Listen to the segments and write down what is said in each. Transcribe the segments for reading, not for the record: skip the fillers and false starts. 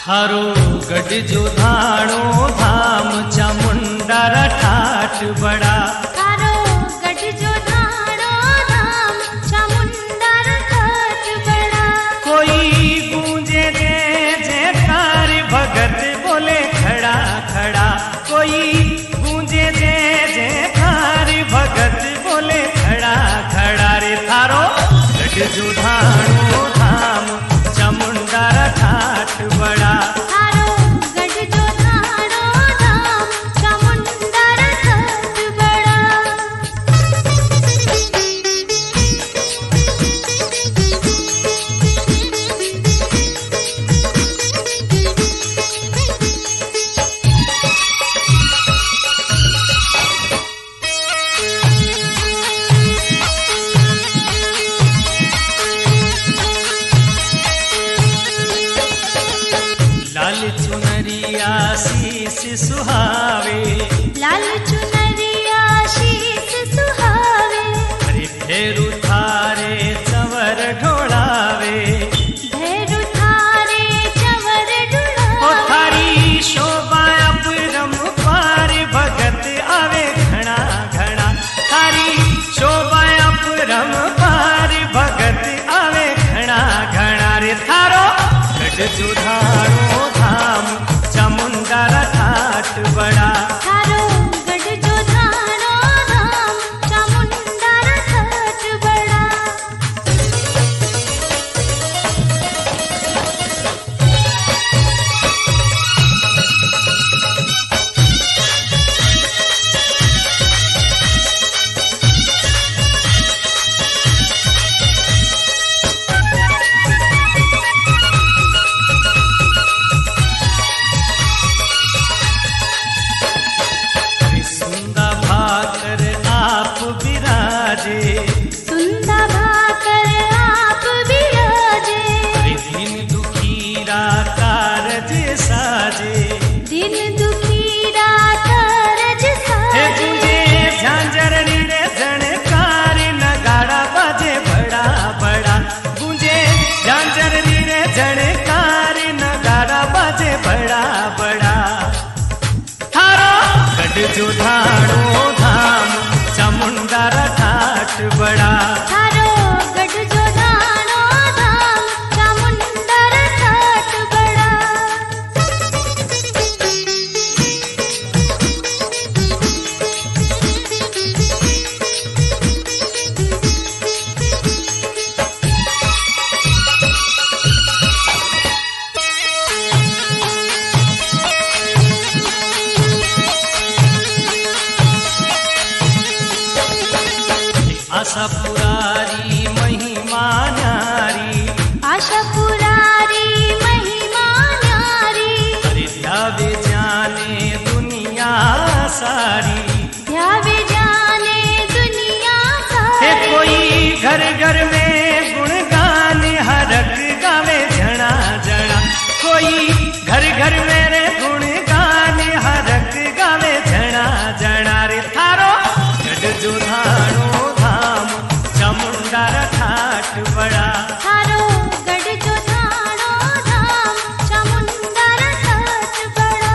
थारो गढ़ जो धाणो धाम चामुंडा रा ठाठ बड़ा। थारो गढ़ जो धाणो धाम चामुंडा रा ठाठ बड़ा। कोई गूंजे जे जयकार भगत बोले खड़ा खड़ा। कोई गूंजे जे जयकार भगत बोले खड़ा खड़ा रे। थारो गढ़ जो धाणो धाम चामुंडा रा ठाठ बड़ा। थारो गढ़ जो धाणो धाम चामुंडा रा ठाठ बड़ा। लाल चुनरिया शीस सुहावे। लाल चुनरिया शीस सुहावे। अरे भेरू थारे चवर ढोलावे। भैरू थारे चवर ओ ढुलावे। थारी शोभा अपरम पार भगत आवे घना घना। थारी शोभा अपरम पार भगत आवे घना घना रे। थारो गढ़ जो धाणो धाम चामुंडा रा ठाठ बड़ा। थारो गढ़ जो धाणो धाम चामुंडा रा ठाठ बड़ा। सुंदा भाकर आप विराजे। सुंदा भाकर आप विराजे। अरे दिन दुखीरा कारज साजे। दिन दुखीरा कारज हे साजे। तुझे झांझर रे झणकार नगाड़ा बाजे बड़ा बड़ा। गुंजे झांझर रे झणकार नगाड़ा बाजे बड़ा बड़ा। थारो गढ़ जो धाणो धाम चामुंडा रा ठाठ बड़ा। थारो गढ़ जो धाणो धाम चामुंडा रा ठाठ बड़ा। आशा पुरारी महिमा न्यारी। आशा पुरारी महिमा न्यारी। अरे ध्यावे जाने दुनिया सारी। ध्यावे जाने दुनिया हे सारी। कोई घर घर में गुणगान हरक गावे जना जना। कोई घर घर में रे गुणगान हरक गावे जना जना रे। थारो गढ़ जो धाणो धाम चामुंडा रा ठाठ बड़ा। थारो गढ़ जो धाणो धाम चामुंडा रा ठाठ बड़ा।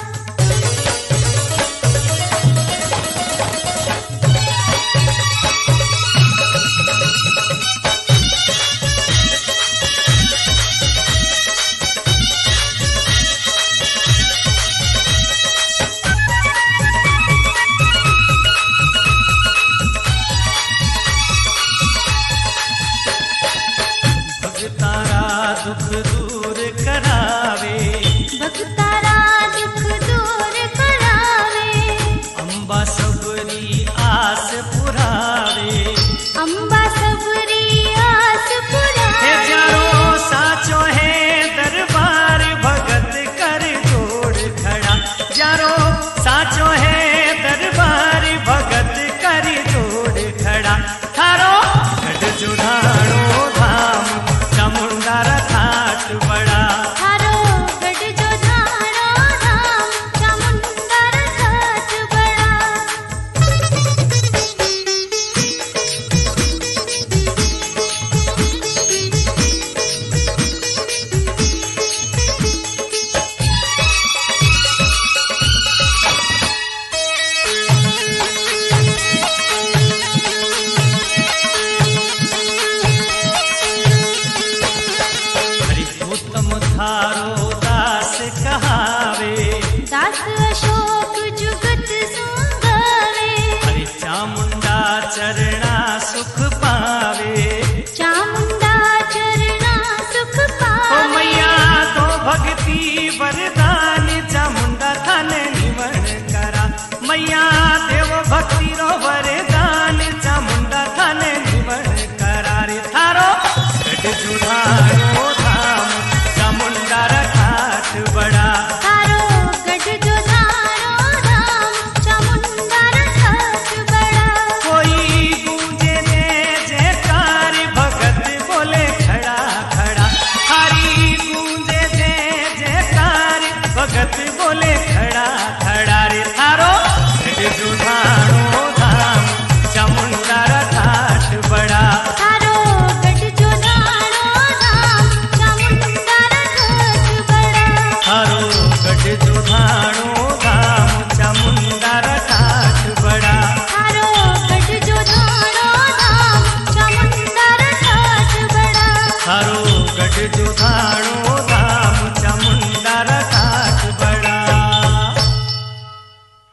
भगतारा दुख दूर करावे। भक्तारा दुख दूर करावे। अंबा सबरी आस पुरावे। अंबा सबरी आस हे पुरावे। जारो साचो है दरबार भगत कर जोड़ खड़ा। जारो साचो है दरबार भगत कर जोड़ खड़ा। थारो गढ़ जो धाणो धाम चामुंडा रा ठाठ बड़ा। थारो गढ़ जो धाणो धाम चामुंडा रा ठाठ बड़ा। चरणा सुख पावे।